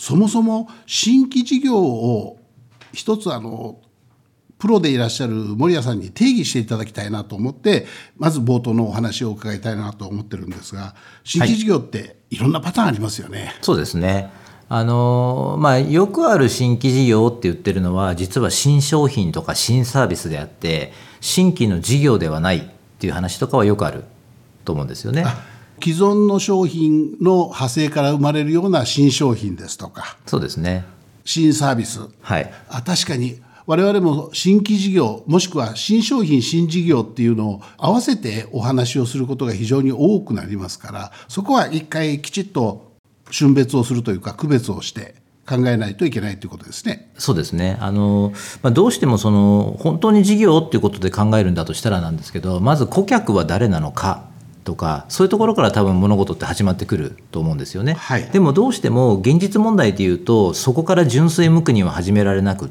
そもそも新規事業を一つプロでいらっしゃる守屋さんに定義していただきたいなと思って、まず冒頭のお話を伺いたいなと思ってるんですが、新規事業っていろんなパターンありますよね。 そうですね。よくある新規事業って言ってるのは実は新商品とか新サービスであって新規の事業ではないっていう話とかはよくあると思うんですよね。 既存の商品の派生から生まれるような新商品ですとか、 そうですね。 新サービス、 はい。 確かに我々も新規事業もしくは新商品新事業っていうのを合わせてお話をすることが非常に多くなりますから、そこは一回きちっと峻別をするというか区別をして考えないといけないということですね。 そうですね。どうしても本当に事業っていうことで考えるんだとしたらなんですけど、まず顧客は誰なのかとか、そういうところから多分物事って始まってくると思うんですよね。 はい、 でもどうしても現実問題でいうとそこから純粋無垢には始められなくって、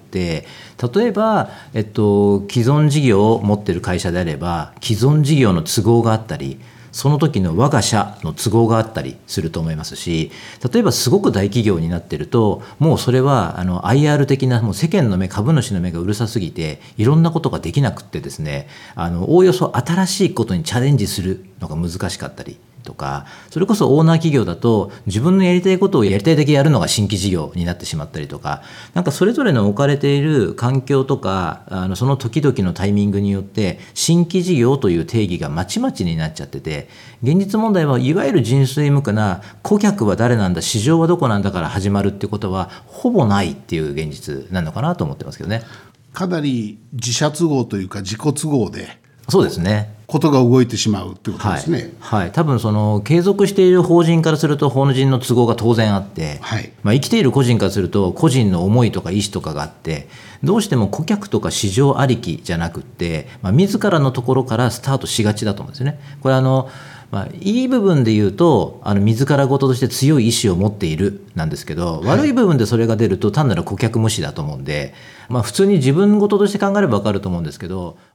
例えば、既存事業を持ってる会社であれば既存事業の都合があったり、その時の我が社の都合があったりすると思いますし、例えばすごく大企業になってるともうそれはIR 的なもう世間の目、株主の目がうるさすぎていろんなことができなくってですね、おおよそ新しいことにチャレンジするのが難しかったりとか、それこそオーナー企業だと自分のやりたいことをやりたいだけやるのが新規事業になってしまったりとか、なんかそれぞれの置かれている環境とかその時々のタイミングによって新規事業という定義がまちまちになっちゃってて、現実問題はいわゆる純粋無垢な顧客は誰なんだ、市場はどこなんだから始まるってことはほぼないっていう現実なのかなと思ってますけどね。 かなり自社都合というか自己都合でそうですね。 ことが動いてしまうってことですね。 はい、多分継続している法人からすると法人の都合が当然あって、 はい、 生きている個人からすると個人の思いとか意思とかがあって、どうしても顧客とか市場ありきじゃなくって、自らのところからスタートしがちだと思うんですよね。これいい部分で言うと自ら事として強い意志を持っているなんですけど、悪い部分でそれが出ると単なる顧客無視だと思うんで、普通に自分事として考えれば分かると思うんですけど、